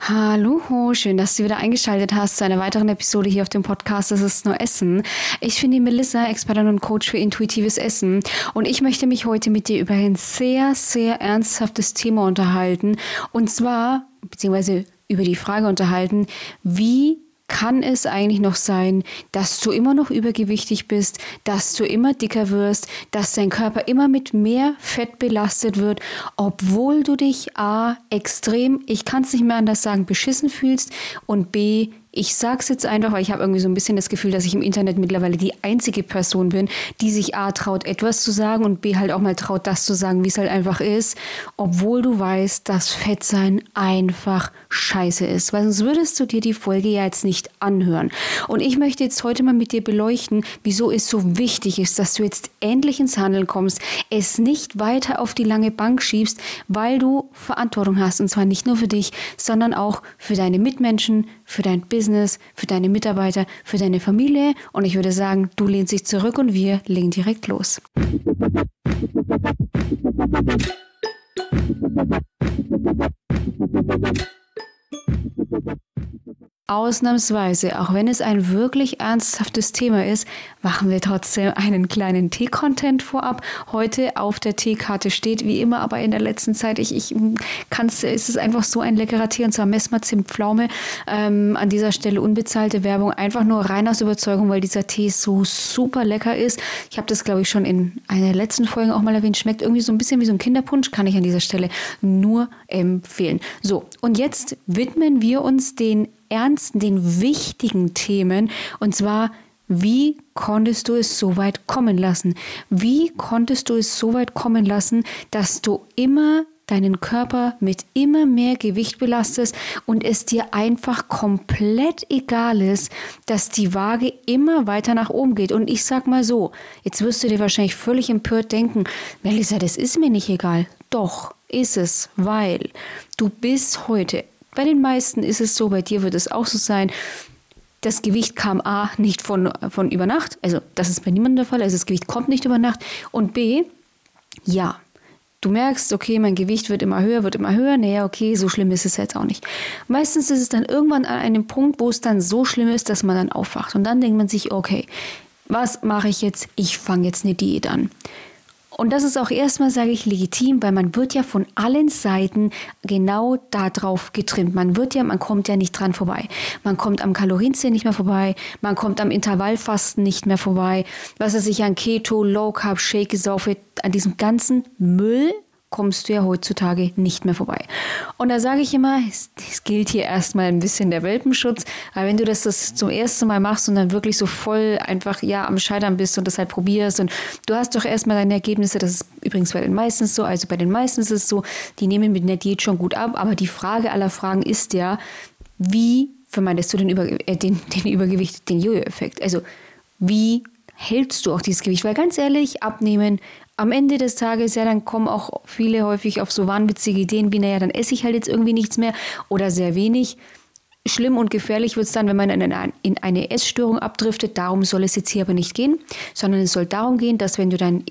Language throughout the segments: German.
Hallo, schön, dass du wieder eingeschaltet hast zu einer weiteren Episode hier auf dem Podcast Das ist nur Essen. Ich bin die Melissa, Expertin und Coach für intuitives Essen und ich möchte mich heute mit dir über ein sehr, sehr ernsthaftes Thema unterhalten und zwar, beziehungsweise über die Frage unterhalten, wie kann es eigentlich noch sein, dass du immer noch übergewichtig bist, dass du immer dicker wirst, dass dein Körper immer mit mehr Fett belastet wird, obwohl du dich A, extrem, ich kann es nicht mehr anders sagen, beschissen fühlst und B, ich sag's jetzt einfach, weil ich habe irgendwie so ein bisschen das Gefühl, dass ich im Internet mittlerweile die einzige Person bin, die sich A traut, etwas zu sagen und B halt auch mal traut, das zu sagen, wie es halt einfach ist, obwohl du weißt, dass Fettsein einfach scheiße ist. Weil sonst würdest du dir die Folge ja jetzt nicht anhören. Und ich möchte jetzt heute mal mit dir beleuchten, wieso es so wichtig ist, dass du jetzt endlich ins Handeln kommst, es nicht weiter auf die lange Bank schiebst, weil du Verantwortung hast. Und zwar nicht nur für dich, sondern auch für deine Mitmenschen, für dein Business, für deine Mitarbeiter, für deine Familie. Und ich würde sagen, du lehnst dich zurück und wir legen direkt los. Ausnahmsweise, auch wenn es ein wirklich ernsthaftes Thema ist, machen wir trotzdem einen kleinen Tee-Content vorab. Heute auf der Teekarte steht, wie immer, aber in der letzten Zeit, es ist einfach so ein leckerer Tee, und zwar Messmer Zimtpflaume. An dieser Stelle unbezahlte Werbung, einfach nur rein aus Überzeugung, weil dieser Tee so super lecker ist. Ich habe das, glaube ich, schon in einer der letzten Folgen auch mal erwähnt. Schmeckt irgendwie so ein bisschen wie so ein Kinderpunsch, kann ich an dieser Stelle nur empfehlen. So, und jetzt widmen wir uns den wichtigen Themen, und zwar, wie konntest du es so weit kommen lassen? Wie konntest du es so weit kommen lassen, dass du immer deinen Körper mit immer mehr Gewicht belastest und es dir einfach komplett egal ist, dass die Waage immer weiter nach oben geht? Und ich sag mal so, jetzt wirst du dir wahrscheinlich völlig empört denken, Melissa, das ist mir nicht egal. Doch, ist es, weil du bis heute, bei den meisten ist es so, bei dir wird es auch so sein, das Gewicht kam A, nicht von über Nacht, also das ist bei niemandem der Fall, also das Gewicht kommt nicht über Nacht, und B, ja, du merkst, okay, mein Gewicht wird immer höher, naja, okay, so schlimm ist es jetzt auch nicht. Meistens ist es dann irgendwann an einem Punkt, wo es dann so schlimm ist, dass man dann aufwacht und dann denkt man sich, okay, was mache ich jetzt? Ich fange jetzt eine Diät an. Und das ist auch erstmal, sage ich, legitim, weil man wird ja von allen Seiten genau darauf getrimmt. Man kommt ja nicht dran vorbei. Man kommt am Kalorienzählen nicht mehr vorbei, man kommt am Intervallfasten nicht mehr vorbei, was er sich an Keto, Low Carb, Shake, Gesaufe, an diesem ganzen Müll kommst du ja heutzutage nicht mehr vorbei. Und da sage ich immer, es gilt hier erstmal ein bisschen der Welpenschutz, weil wenn du das zum ersten Mal machst und dann wirklich so voll einfach am Scheitern bist und das halt probierst und du hast doch erstmal deine Ergebnisse, das ist übrigens bei den meisten so, also bei den meisten ist es so, die nehmen mit einer Diät schon gut ab, aber die Frage aller Fragen ist ja, wie vermeidest du den Übergewicht, den Jojo-Effekt? Also wie hältst du auch dieses Gewicht? Weil ganz ehrlich, abnehmen, am Ende des Tages, ja, dann kommen auch viele häufig auf so wahnwitzige Ideen wie, naja, dann esse ich halt jetzt irgendwie nichts mehr oder sehr wenig. Schlimm und gefährlich wird es dann, wenn man in eine Essstörung abdriftet. Darum soll es jetzt hier aber nicht gehen, sondern es soll darum gehen, dass wenn du dein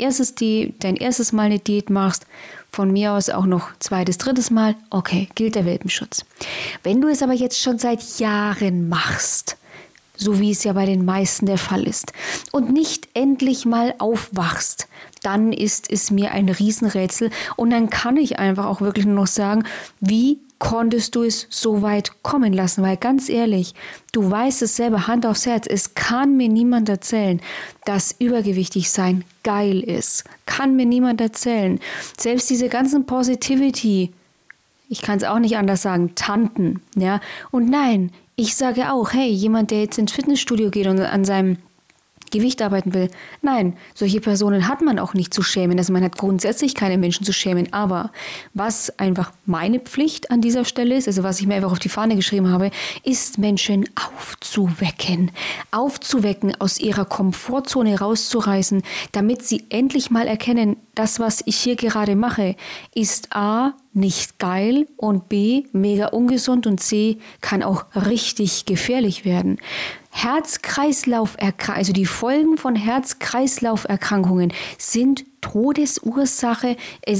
erstes Mal eine Diät machst, von mir aus auch noch zweites, drittes Mal, okay, gilt der Welpenschutz. Wenn du es aber jetzt schon seit Jahren machst, so wie es ja bei den meisten der Fall ist, und nicht endlich mal aufwachst, dann ist es mir ein Riesenrätsel und dann kann ich einfach auch wirklich nur noch sagen, wie konntest du es so weit kommen lassen? Weil ganz ehrlich, du weißt es selber, Hand aufs Herz, es kann mir niemand erzählen, dass übergewichtig sein geil ist. Kann mir niemand erzählen. Selbst diese ganzen Positivity, ich kann es auch nicht anders sagen, Tanten, ja. Und nein, ich sage auch, hey, jemand, der jetzt ins Fitnessstudio geht und an seinem Gewicht arbeiten will. Nein, solche Personen hat man auch nicht zu schämen. Also man hat grundsätzlich keine Menschen zu schämen. Aber was einfach meine Pflicht an dieser Stelle ist, also was ich mir einfach auf die Fahne geschrieben habe, ist Menschen aufzuwecken. Aufzuwecken, aus ihrer Komfortzone rauszureißen, damit sie endlich mal erkennen, das, was ich hier gerade mache, ist A, nicht geil und B, mega ungesund und C, kann auch richtig gefährlich werden. Also die Folgen von Herz-Kreislauf-Erkrankungen sind Todesursache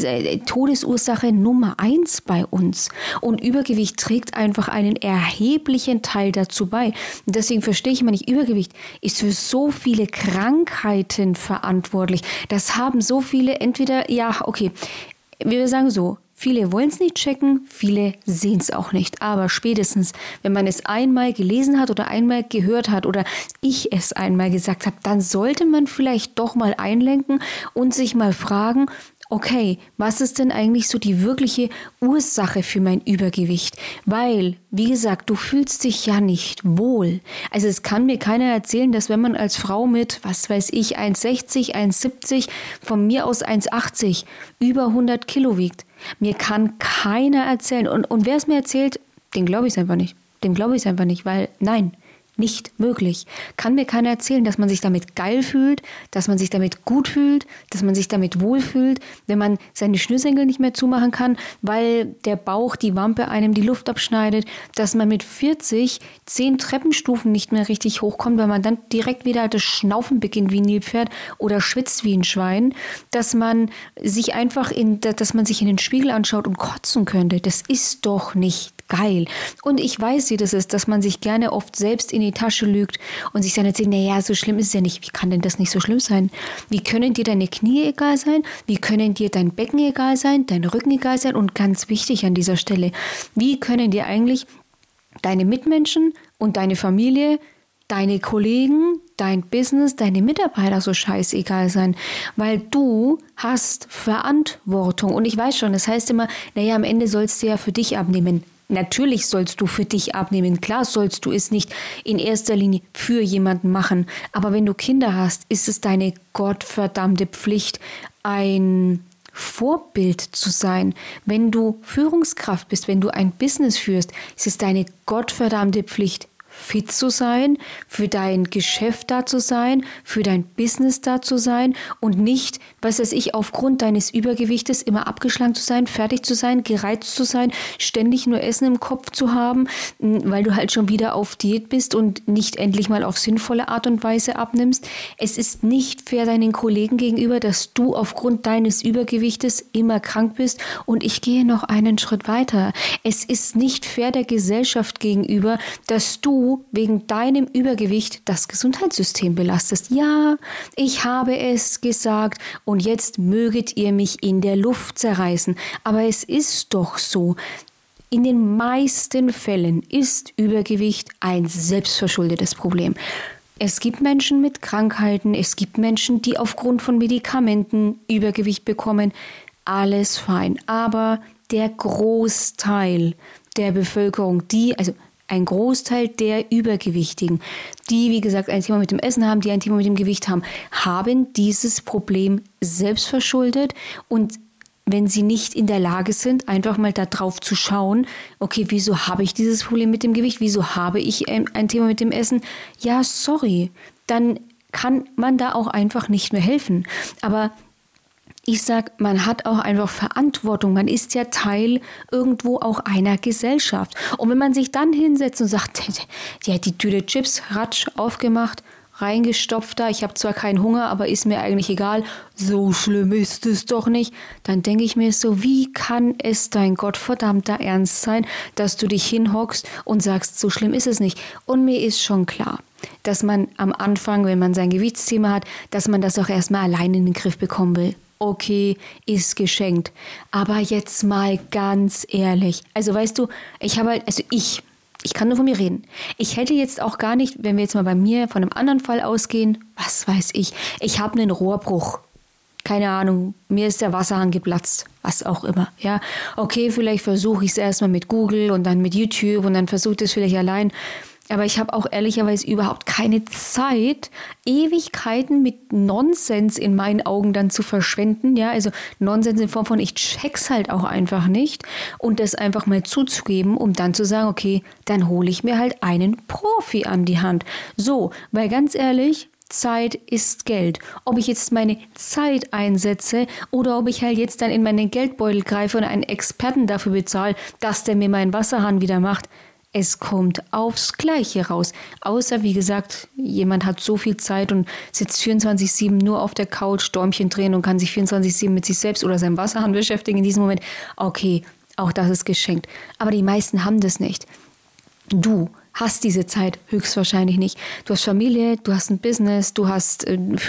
Nummer 1 bei uns. Und Übergewicht trägt einfach einen erheblichen Teil dazu bei. Und deswegen verstehe ich immer nicht, Übergewicht ist für so viele Krankheiten verantwortlich. Das haben so viele entweder, ja, okay, wir sagen so, viele wollen es nicht checken, viele sehen es auch nicht. Aber spätestens, wenn man es einmal gelesen hat oder einmal gehört hat oder ich es einmal gesagt habe, dann sollte man vielleicht doch mal einlenken und sich mal fragen, okay, was ist denn eigentlich so die wirkliche Ursache für mein Übergewicht? Weil, wie gesagt, du fühlst dich ja nicht wohl. Also es kann mir keiner erzählen, dass wenn man als Frau mit, was weiß ich, 1,60, 1,70, von mir aus 1,80, über 100 Kilo wiegt. Mir kann keiner erzählen. Und wer es mir erzählt, den glaube ich es einfach nicht. Dem glaube ich es einfach nicht, weil nein. Nicht möglich. Kann mir keiner erzählen, dass man sich damit geil fühlt, dass man sich damit gut fühlt, dass man sich damit wohlfühlt, wenn man seine Schnürsenkel nicht mehr zumachen kann, weil der Bauch, die Wampe einem die Luft abschneidet, dass man mit 40 10 Treppenstufen nicht mehr richtig hochkommt, weil man dann direkt wieder das Schnaufen beginnt wie ein Nilpferd oder schwitzt wie ein Schwein, dass man sich einfach dass man sich in den Spiegel anschaut und kotzen könnte. Das ist doch nicht geil. Und ich weiß, wie das ist, dass man sich gerne oft selbst in die Tasche lügt und sich dann erzählt, naja, so schlimm ist es ja nicht. Wie kann denn das nicht so schlimm sein? Wie können dir deine Knie egal sein? Wie können dir dein Becken egal sein? Dein Rücken egal sein? Und ganz wichtig an dieser Stelle, wie können dir eigentlich deine Mitmenschen und deine Familie, deine Kollegen, dein Business, deine Mitarbeiter so scheißegal sein, weil du hast Verantwortung. Und ich weiß schon, das heißt immer, naja, am Ende sollst du ja für dich abnehmen. Natürlich sollst du für dich abnehmen. Klar sollst du es nicht in erster Linie für jemanden machen. Aber wenn du Kinder hast, ist es deine gottverdammte Pflicht, ein Vorbild zu sein. Wenn du Führungskraft bist, wenn du ein Business führst, ist es deine gottverdammte Pflicht, fit zu sein, für dein Geschäft da zu sein, für dein Business da zu sein und nicht, was weiß ich, aufgrund deines Übergewichtes immer abgeschlagen zu sein, fertig zu sein, gereizt zu sein, ständig nur Essen im Kopf zu haben, weil du halt schon wieder auf Diät bist und nicht endlich mal auf sinnvolle Art und Weise abnimmst. Es ist nicht fair deinen Kollegen gegenüber, dass du aufgrund deines Übergewichtes immer krank bist und ich gehe noch einen Schritt weiter. Es ist nicht fair der Gesellschaft gegenüber, dass du wegen deinem Übergewicht das Gesundheitssystem belastest. Ja, ich habe es gesagt und jetzt möget ihr mich in der Luft zerreißen. Aber es ist doch so. In den meisten Fällen ist Übergewicht ein selbstverschuldetes Problem. Es gibt Menschen mit Krankheiten, es gibt Menschen, die aufgrund von Medikamenten Übergewicht bekommen. Alles fein. Aber der Großteil der Bevölkerung, ein Großteil der Übergewichtigen, die, wie gesagt, ein Thema mit dem Essen haben, die ein Thema mit dem Gewicht haben, haben dieses Problem selbst verschuldet. Und wenn sie nicht in der Lage sind, einfach mal da drauf zu schauen, okay, wieso habe ich dieses Problem mit dem Gewicht? Wieso habe ich ein Thema mit dem Essen? Ja, sorry, dann kann man da auch einfach nicht mehr helfen. Aber ich sag, man hat auch einfach Verantwortung. Man ist ja Teil irgendwo auch einer Gesellschaft. Und wenn man sich dann hinsetzt und sagt, ja, die Tüte Chips, ratsch, aufgemacht, reingestopft da, ich habe zwar keinen Hunger, aber ist mir eigentlich egal, so schlimm ist es doch nicht, dann denke ich mir so, wie kann es dein gottverdammter Ernst sein, dass du dich hinhockst und sagst, so schlimm ist es nicht. Und mir ist schon klar, dass man am Anfang, wenn man sein Gewichtsthema hat, dass man das auch erstmal alleine in den Griff bekommen will. Okay, ist geschenkt. Aber jetzt mal ganz ehrlich. Also weißt du, ich kann nur von mir reden. Ich hätte jetzt auch gar nicht, wenn wir jetzt mal bei mir von einem anderen Fall ausgehen, was weiß ich, ich habe einen Rohrbruch. Keine Ahnung, mir ist der Wasserhahn geplatzt, was auch immer. Ja, okay, vielleicht versuche ich es erstmal mit Google und dann mit YouTube und dann versuche ich es vielleicht allein. Aber ich habe auch ehrlicherweise überhaupt keine Zeit, Ewigkeiten mit Nonsens in meinen Augen dann zu verschwenden. Ja, also Nonsens in Form von, ich check's halt auch einfach nicht und das einfach mal zuzugeben, um dann zu sagen, okay, dann hole ich mir halt einen Profi an die Hand. So, weil ganz ehrlich, Zeit ist Geld. Ob ich jetzt meine Zeit einsetze oder ob ich halt jetzt dann in meinen Geldbeutel greife und einen Experten dafür bezahle, dass der mir meinen Wasserhahn wieder macht, Es kommt aufs Gleiche raus. Außer, wie gesagt, jemand hat so viel Zeit und sitzt 24/7 nur auf der Couch, Däumchen drehen und kann sich 24/7 mit sich selbst oder seinem Wasserhahn beschäftigen in diesem Moment. Okay, auch das ist geschenkt. Aber die meisten haben das nicht. Du hast diese Zeit höchstwahrscheinlich nicht. Du hast Familie, du hast ein Business, du hast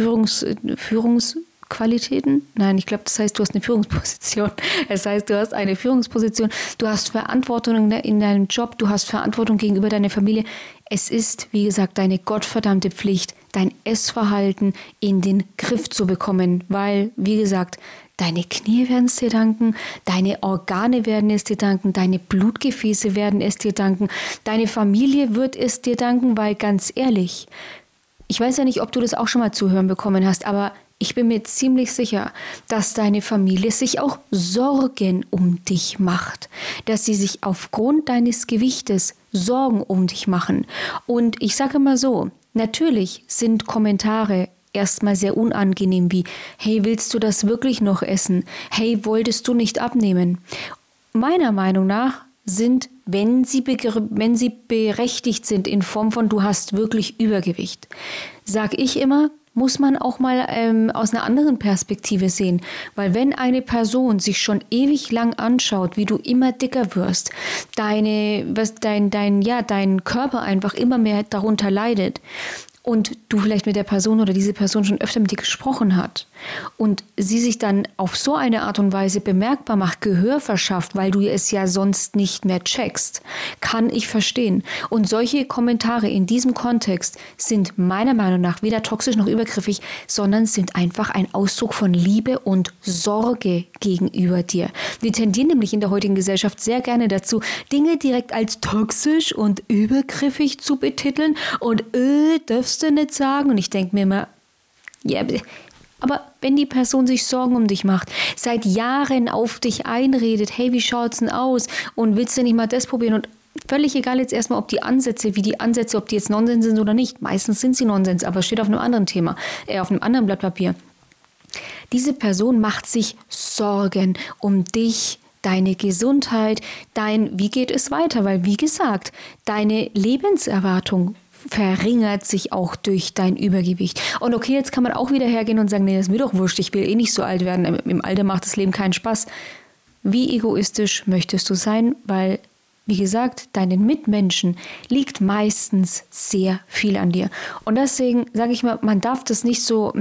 Führungsqualitäten. Nein, ich glaube, das heißt, du hast eine Führungsposition. Das heißt, du hast eine Führungsposition, du hast Verantwortung in deinem Job, du hast Verantwortung gegenüber deiner Familie. Es ist, wie gesagt, deine gottverdammte Pflicht, dein Essverhalten in den Griff zu bekommen, weil, wie gesagt, deine Knie werden es dir danken, deine Organe werden es dir danken, deine Blutgefäße werden es dir danken, deine Familie wird es dir danken, weil ganz ehrlich, ich weiß ja nicht, ob du das auch schon mal zu hören bekommen hast, aber ich bin mir ziemlich sicher, dass deine Familie sich auch Sorgen um dich macht, dass sie sich aufgrund deines Gewichtes Sorgen um dich machen. Und ich sage mal so, natürlich sind Kommentare erstmal sehr unangenehm wie, hey, willst du das wirklich noch essen? Hey, wolltest du nicht abnehmen? Meiner Meinung nach sind, wenn sie berechtigt sind in Form von, du hast wirklich Übergewicht, sage ich immer, muss man auch mal aus einer anderen Perspektive sehen. Weil wenn eine Person sich schon ewig lang anschaut, wie du immer dicker wirst, dein Körper einfach immer mehr darunter leidet und du vielleicht mit der Person oder diese Person schon öfter mit dir gesprochen hat und sie sich dann auf so eine Art und Weise bemerkbar macht, Gehör verschafft, weil du es ja sonst nicht mehr checkst, kann ich verstehen. Und solche Kommentare in diesem Kontext sind meiner Meinung nach weder toxisch noch übergriffig, sondern sind einfach ein Ausdruck von Liebe und Sorge gegenüber dir. Wir tendieren nämlich in der heutigen Gesellschaft sehr gerne dazu, Dinge direkt als toxisch und übergriffig zu betiteln und darfst du nicht sagen. Und ich denke mir immer, ja, aber wenn die Person sich Sorgen um dich macht, seit Jahren auf dich einredet, hey, wie schaut's denn aus? Und willst du nicht mal das probieren? Und völlig egal jetzt erstmal, ob die Ansätze, ob die jetzt Nonsens sind oder nicht. Meistens sind sie Nonsens, aber steht auf einem anderen Thema, auf einem anderen Blatt Papier. Diese Person macht sich Sorgen um dich, deine Gesundheit, wie geht es weiter? Weil, wie gesagt, deine Lebenserwartung verringert sich auch durch dein Übergewicht. Und okay, jetzt kann man auch wieder hergehen und sagen, nee, das ist mir doch wurscht, ich will eh nicht so alt werden. Im Alter macht das Leben keinen Spaß. Wie egoistisch möchtest du sein? Weil, wie gesagt, deinen Mitmenschen liegt meistens sehr viel an dir. Und deswegen sage ich mal, man darf das nicht so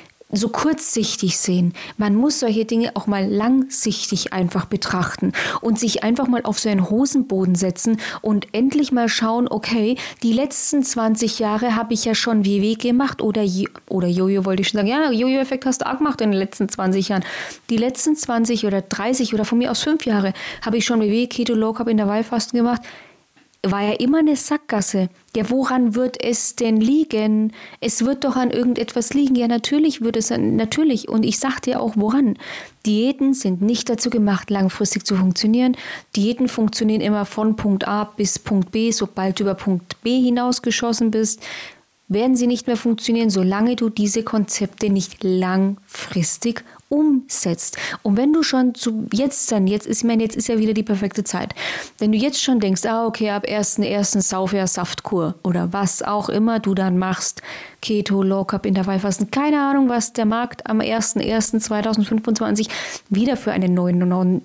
kurzsichtig sehen. Man muss solche Dinge auch mal langsichtig einfach betrachten und sich einfach mal auf so einen Hosenboden setzen und endlich mal schauen, okay, die letzten 20 Jahre habe ich ja schon WW gemacht oder Jojo wollte ich schon sagen. Ja, Jojo-Effekt hast du auch gemacht in den letzten 20 Jahren. Die letzten 20 oder 30 oder von mir aus 5 Jahre habe ich schon WW, Keto, Low Carb, Intervallfasten gemacht. War ja immer eine Sackgasse. Ja, woran wird es denn liegen? Es wird doch an irgendetwas liegen. Ja, natürlich wird es natürlich. Und ich sag dir auch, woran. Diäten sind nicht dazu gemacht, langfristig zu funktionieren. Diäten funktionieren immer von Punkt A bis Punkt B. Sobald du über Punkt B hinausgeschossen bist, werden sie nicht mehr funktionieren, solange du diese Konzepte nicht langfristig umsetzt. Und wenn du schon jetzt ist ja wieder die perfekte Zeit. Wenn du jetzt schon denkst, okay, ab 1.1. Saufjahr-Saftkur oder was auch immer du dann machst, Keto, Low Carb, Intervallfasten, keine Ahnung, was der Markt am 1.1.2025 wieder für einen neuen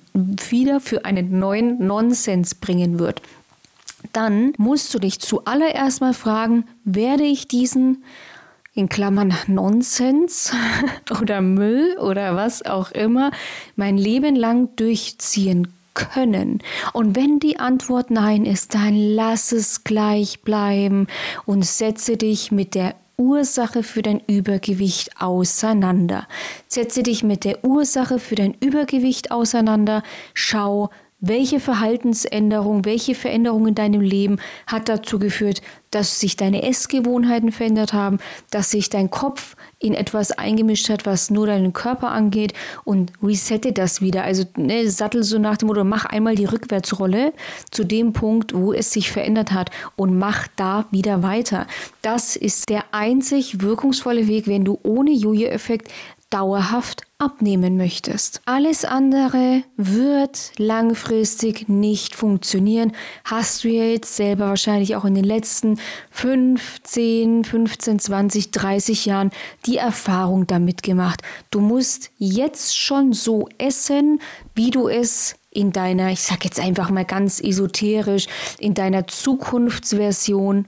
Nonsens bringen wird. Dann musst du dich zuallererst mal fragen, werde ich diesen, in Klammern Nonsens oder Müll oder was auch immer, mein Leben lang durchziehen können? Und wenn die Antwort nein ist, dann lass es gleich bleiben und setze dich mit der Ursache für dein Übergewicht auseinander. Setze dich mit der Ursache für dein Übergewicht auseinander, schau, welche Verhaltensänderung, welche Veränderung in deinem Leben hat dazu geführt, dass sich deine Essgewohnheiten verändert haben, dass sich dein Kopf in etwas eingemischt hat, was nur deinen Körper angeht, und resette das wieder. Also sattel so nach dem Motto, mach einmal die Rückwärtsrolle zu dem Punkt, wo es sich verändert hat, und mach da wieder weiter. Das ist der einzig wirkungsvolle Weg, wenn du ohne Jojo-Effekt dauerhaft abnehmen möchtest. Alles andere wird langfristig nicht funktionieren. Hast du ja jetzt selber wahrscheinlich auch in den letzten 15, 20, 30 Jahren die Erfahrung damit gemacht. Du musst jetzt schon so essen, wie du es in deiner, ich sag jetzt einfach mal ganz esoterisch, in deiner Zukunftsversion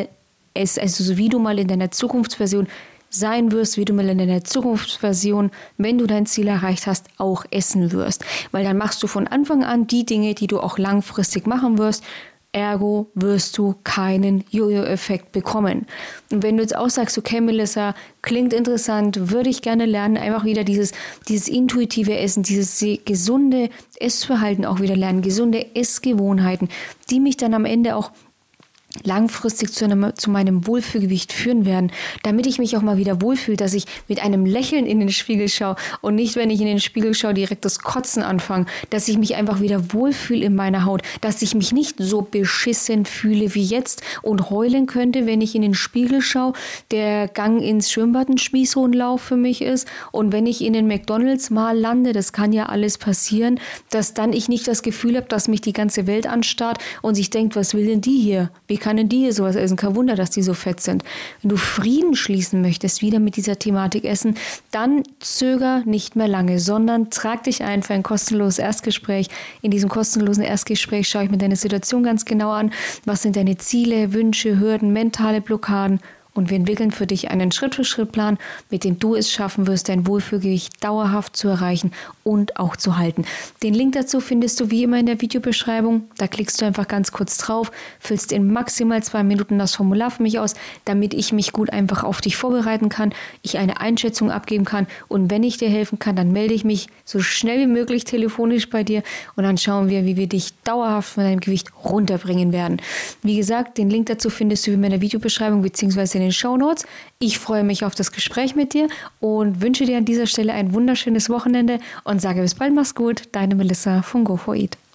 also so wie du mal in deiner Zukunftsversion sein wirst, wie du mal in deiner Zukunftsversion, wenn du dein Ziel erreicht hast, auch essen wirst. Weil dann machst du von Anfang an die Dinge, die du auch langfristig machen wirst. Ergo wirst du keinen Jojo-Effekt bekommen. Und wenn du jetzt auch sagst, okay, Melissa, klingt interessant, würde ich gerne lernen, einfach wieder dieses intuitive Essen, dieses gesunde Essverhalten auch wieder lernen, gesunde Essgewohnheiten, die mich dann am Ende auch langfristig zu meinem Wohlfühlgewicht führen werden, damit ich mich auch mal wieder wohlfühle, dass ich mit einem Lächeln in den Spiegel schaue und nicht, wenn ich in den Spiegel schaue, direkt das Kotzen anfange, dass ich mich einfach wieder wohlfühle in meiner Haut, dass ich mich nicht so beschissen fühle wie jetzt und heulen könnte, wenn ich in den Spiegel schaue, der Gang ins Schwimmbad ein Spießrutenlauf für mich ist und wenn ich in den McDonald's mal lande, das kann ja alles passieren, dass dann ich nicht das Gefühl habe, dass mich die ganze Welt anstarrt und sich denkt, was will denn die hier? Wie kann denn die hier sowas essen? Kein Wunder, dass die so fett sind. Wenn du Frieden schließen möchtest, wieder mit dieser Thematik Essen, dann zöger nicht mehr lange, sondern trag dich ein für ein kostenloses Erstgespräch. In diesem kostenlosen Erstgespräch schaue ich mir deine Situation ganz genau an. Was sind deine Ziele, Wünsche, Hürden, mentale Blockaden? Und wir entwickeln für dich einen Schritt-für-Schritt-Plan, mit dem du es schaffen wirst, dein Wohlfühlgewicht dauerhaft zu erreichen und auch zu halten. Den Link dazu findest du wie immer in der Videobeschreibung. Da klickst du einfach ganz kurz drauf, füllst in maximal 2 Minuten das Formular für mich aus, damit ich mich gut einfach auf dich vorbereiten kann, ich eine Einschätzung abgeben kann und wenn ich dir helfen kann, dann melde ich mich so schnell wie möglich telefonisch bei dir und dann schauen wir, wie wir dich dauerhaft von deinem Gewicht runterbringen werden. Wie gesagt, den Link dazu findest du wie immer in der Videobeschreibung bzw. in den Shownotes. Ich freue mich auf das Gespräch mit dir und wünsche dir an dieser Stelle ein wunderschönes Wochenende und sage bis bald, mach's gut, deine Melissa von Go4Eat.